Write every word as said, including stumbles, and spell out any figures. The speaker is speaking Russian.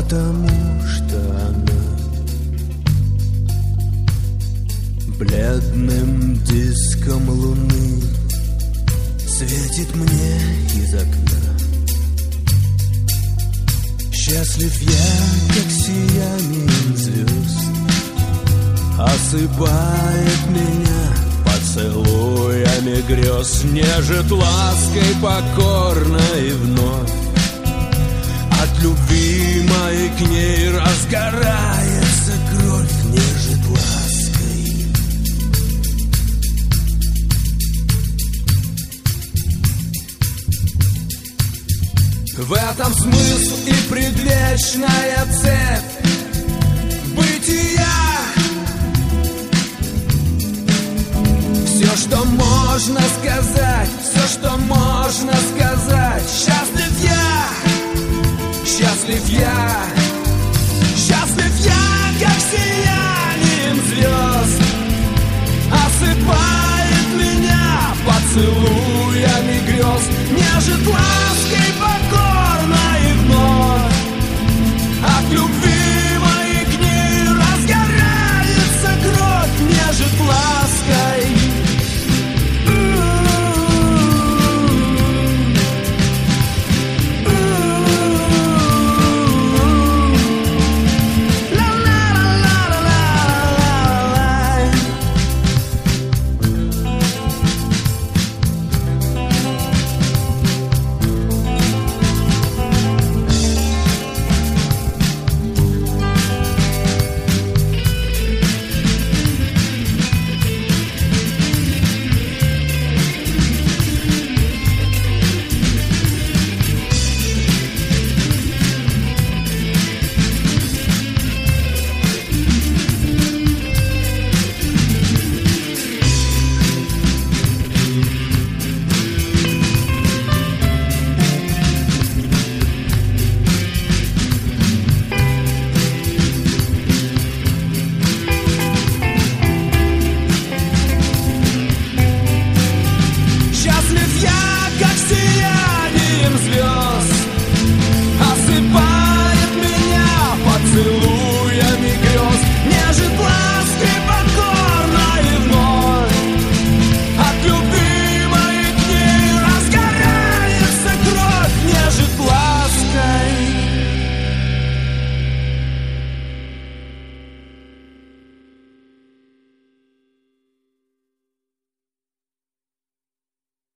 потому что она бледным диском луны светит мне из окна. Счастлив я, как сиянием звезд, осыпает меня поцелуями грез, нежит лаской покорной вновь. От любви моей к ней разгорается кровь, нежит лаской. В этом смысл и предвечная цепь бытия. Все, что можно сказать, все, что можно сказать. Счастлив я, счастлив я, счастлив я, как сиянием звезд, осыпает меня поцелуями грез, нежит лаской покорной вновь. От любви